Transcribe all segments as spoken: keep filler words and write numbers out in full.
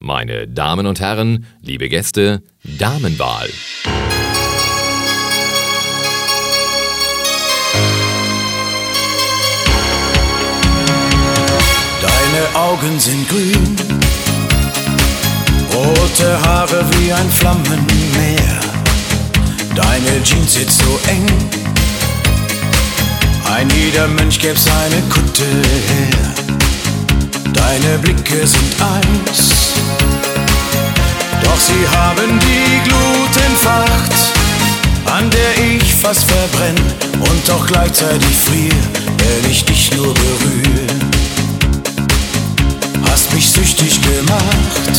Meine Damen und Herren, liebe Gäste, Damenwahl. Deine Augen sind grün, rote Haare wie ein Flammenmeer. Deine Jeans sitzt so eng, ein jeder Mönch gäb seine Kutte her. Deine Blicke sind Eis, doch sie haben die Glut entfacht, an der ich fast verbrenn und doch gleichzeitig frier, wenn ich dich nur berühre. Hast mich süchtig gemacht,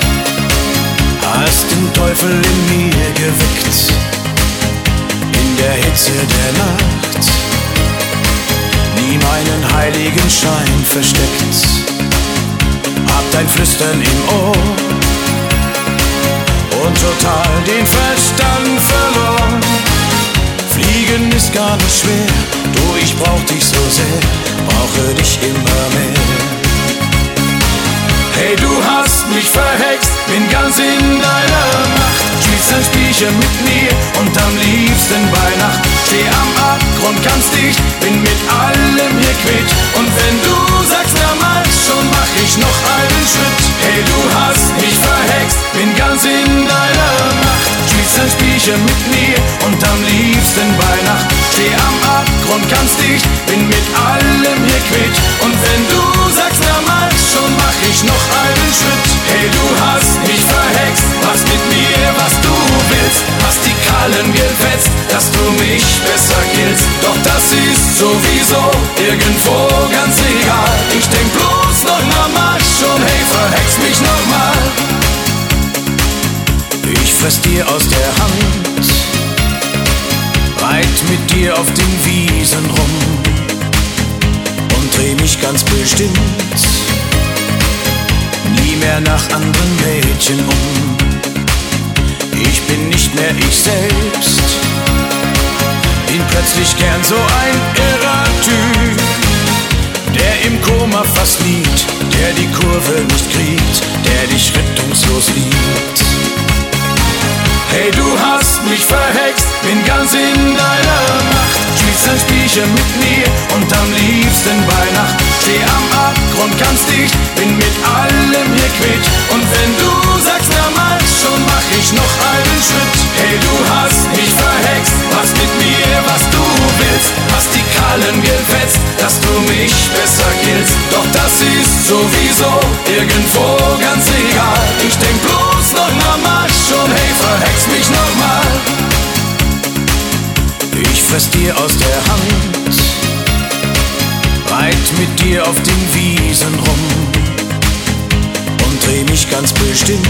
hast den Teufel in mir geweckt, in der Hitze der Nacht, nie meinen heiligen Schein versteckt. Hab dein Flüstern im Ohr und total den Verstand verloren. Fliegen ist gar nicht schwer, du, ich brauch dich so sehr, brauche dich immer mehr. Hey, du hast mich verhext, bin ganz in deiner Macht. Spielst ein Spielchen mit mir und am liebsten bei Nacht. Steh am Abgrund ganz dicht, bin mit allem hier quitt. Und wenn du sagst, na mach schon, mach ich noch einen Schritt. Hey, du hast mich verhext, bin ganz in deiner Macht. Spielst ein Spielchen mit mir und am liebsten bei Nacht. Steh am Abgrund ganz dicht, bin mit allem hier quitt. Und wenn du sagst, na mach schon, mach ich noch einen Schritt. Hey, du hast mich verhext, machst mit mir, was du willst. Hast die Krallen gefetzt, dass du mich besser killst. Doch das ist sowieso irgendwo ganz egal. Ich denk bloß noch, na mach schon, hey, verhex mich noch mal. Ich fress dir aus der Hand, reit mit dir auf den Wiesen rum und dreh mich ganz bestimmt nie mehr nach anderen Mädchen um. Ich bin nicht mehr ich selbst, bin plötzlich gern so ein irrer Typ, der im Koma fast liegt, der die Kurve nicht kriegt, der dich rettungslos liebt. Hey, du hast mich verhext, bin ganz in deiner Macht. Spielst ein Spielchen mit mir und am liebsten bei Nacht. Steh am Abgrund ganz dicht, bin mit allem hier quitt. Und wenn du sagst, na mach schon, mach ich noch einen Schritt. Hey, du hast mich verhext, machst mit mir, was du willst. Hast die Krallen gefetzt, dass du mich besser killst. Doch das ist sowieso irgendwo ganz egal. Ich denk bloß noch, na mach schon, hey, verhext mich noch mal. Ich fress dir aus der Hand, reit mit dir auf den Wiesen rum und dreh mich ganz bestimmt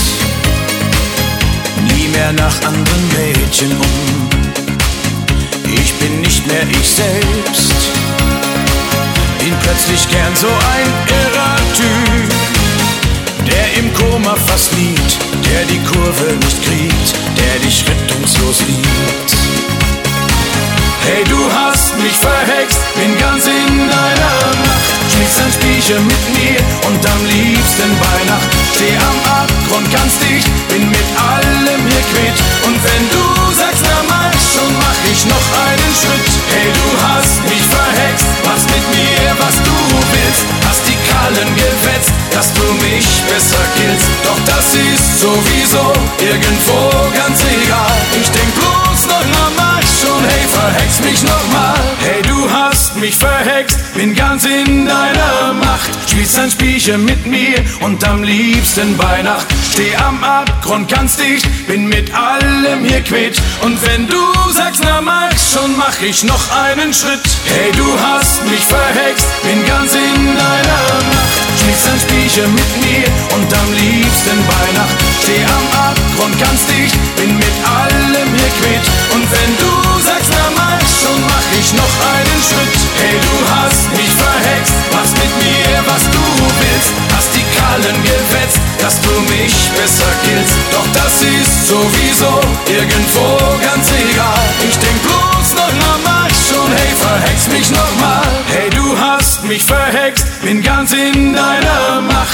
nie mehr nach anderen Mädchen um. Ich bin nicht mehr ich selbst, bin plötzlich gern so ein irrer Typ, der im Koma fast liegt, der die Kurve nicht kriegt, der dich rettungslos liebt. Hey, du hast mich verhext, bin ganz in deiner Macht. Spielst ein Spielchen mit mir und am liebsten bei Nacht. Steh am Abgrund ganz dicht, bin mit allem hier quitt. Und wenn du sagst, na mach schon, mach ich noch einen Schritt. Hey, du hast mich verhext, machst mit mir, was du willst. Hast die Krallen gefetzt, dass du mich besser killst. Doch das ist sowieso irgendwo ganz egal. Ich denk bloß noch, na mach schon, hey, verhex mich noch mal. Hey, du hast mich verhext, bin ganz in deiner Macht. Spielst ein Spielchen mit mir und am liebsten bei Nacht. Steh am Abgrund ganz dicht, bin mit allem hier quitt. Und wenn du sagst, na mach schon, mach ich noch einen Schritt. Hey, du hast mich verhext, bin ganz in deiner Macht. Spielst ein Spielchen mit mir und am liebsten bei Nacht. Steh am Abgrund ganz dicht, bin mit allem hier quitt. Und wenn du sagst, na mach schon, mach ich noch einen Schritt. Hey, du hast mich verhext, machst mit mir, was du willst. Hast die Krallen gefetzt, dass du mich besser killst. Doch das ist sowieso irgendwo ganz egal. Ich denk bloß noch, na mach schon, hey, verhex mich noch mal. Hey, du hast mich verhext, bin ganz in deiner Macht. Spielst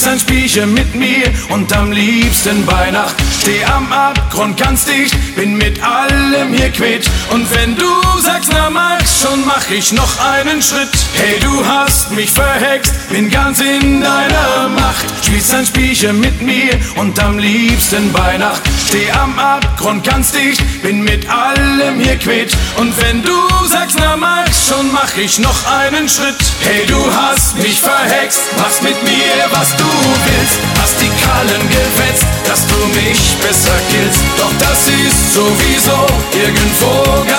spielst ein Spielchen mit mir und am liebsten bei Nacht. Steh am Abgrund ganz dicht, bin mit allem hier quitt. Und wenn du sagst, na Max, schon mach ich noch einen Schritt. Hey, du hast mich verhext, bin ganz in deiner Macht. Spielst ein Spielchen mit mir und am liebsten bei Nacht. Steh am Abgrund ganz dicht, bin mit allem hier quitt. Und wenn du sagst, na Max, schon mach ich noch einen Schritt. Hey, du hast mich verhext, machst mit mir, was du willst. Hast die Krallen gewetzt, dass du mich besser killst. Doch das ist sowieso irgendwo